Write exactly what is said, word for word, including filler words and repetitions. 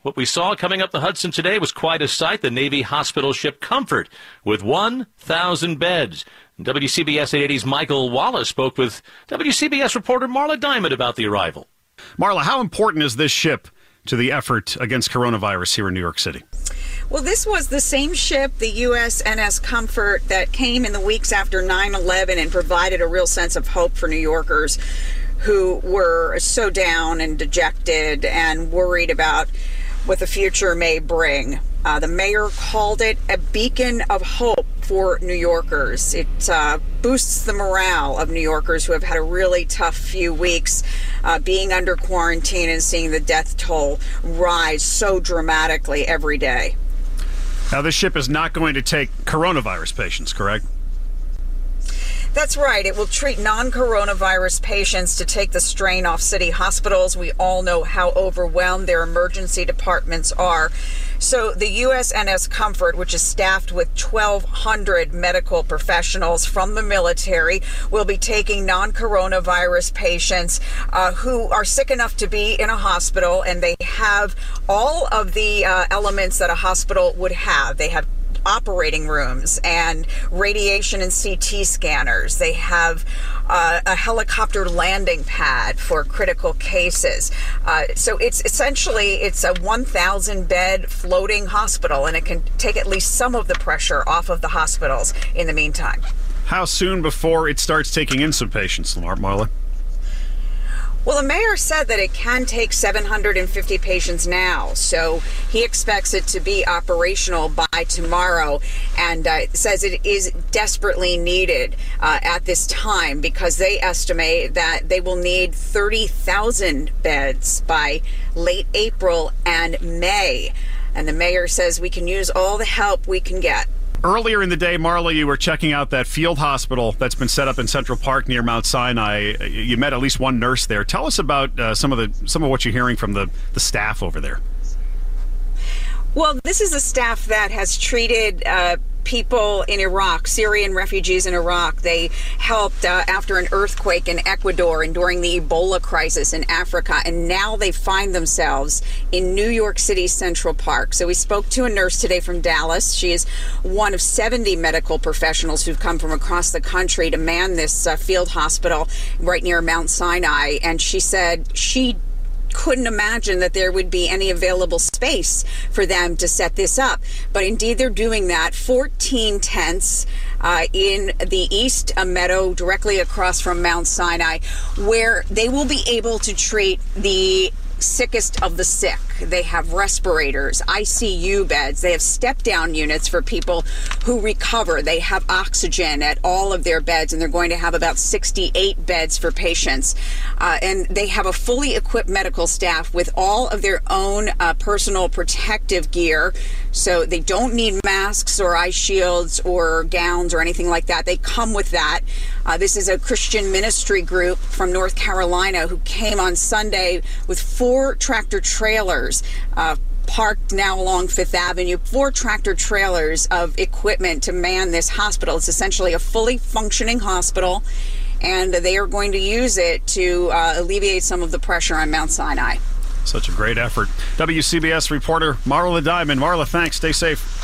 What we saw coming up the Hudson today was quite a sight. The Navy hospital ship Comfort with one thousand beds. W C B S eight eighty's Michael Wallace spoke with W C B S reporter Marla Diamond about the arrival. Marla, how important is this ship to the effort against coronavirus here in New York City? Well, this was the same ship, the U S N S Comfort, that came in the weeks after nine eleven and provided a real sense of hope for New Yorkers who were so down and dejected and worried about what the future may bring. Uh, the mayor called it a beacon of hope for New Yorkers. It uh, boosts the morale of New Yorkers who have had a really tough few weeks uh, being under quarantine and seeing the death toll rise so dramatically every day. Now, this ship is not going to take coronavirus patients, correct? That's right. It will treat non-coronavirus patients to take the strain off city hospitals. We all know how overwhelmed their emergency departments are. So the U S N S Comfort, which is staffed with twelve hundred medical professionals from the military, will be taking non-coronavirus patients uh, who are sick enough to be in a hospital, and they have all of the uh, elements that a hospital would have. They have operating rooms and radiation and C T scanners. They have uh, a helicopter landing pad for critical cases. Uh, so it's essentially, it's a one thousand bed floating hospital, and it can take at least some of the pressure off of the hospitals in the meantime. How soon before it starts taking in some patients, Marla? Well, the mayor said that it can take seven hundred fifty patients now, so he expects it to be operational by tomorrow, and uh, says it is desperately needed uh, at this time because they estimate that they will need thirty thousand beds by late April and May. And the mayor says we can use all the help we can get. Earlier in the day, Marla, you were checking out that field hospital that's been set up in Central Park near Mount Sinai. You met at least one nurse there. Tell us about uh, some of the some of what you're hearing from the, the staff over there. Well, this is a staff that has treated uh, people in Iraq, Syrian refugees in Iraq. They helped uh, after an earthquake in Ecuador and during the Ebola crisis in Africa, and now they find themselves in New York City's Central Park. So we spoke to a nurse today from Dallas. She is one of seventy medical professionals who've come from across the country to man this uh, field hospital right near Mount Sinai, and she said she couldn't imagine that there would be any available space for them to set this up. But indeed, they're doing that. fourteen tents uh, in the East Meadow, directly across from Mount Sinai, where they will be able to treat the sickest of the sick. They have respirators, I C U beds. They have step-down units for people who recover. They have oxygen at all of their beds, and they're going to have about sixty-eight beds for patients. Uh, and they have a fully equipped medical staff with all of their own uh, personal protective gear. So they don't need masks or eye shields or gowns or anything like that. They come with that. Uh, this is a Christian ministry group from North Carolina who came on Sunday with four tractor trailers uh, parked now along Fifth Avenue, four tractor trailers of equipment to man this hospital. It's essentially a fully functioning hospital, and they are going to use it to uh, alleviate some of the pressure on Mount Sinai. Such a great effort. W C B S reporter Marla Diamond. Marla, thanks. Stay safe.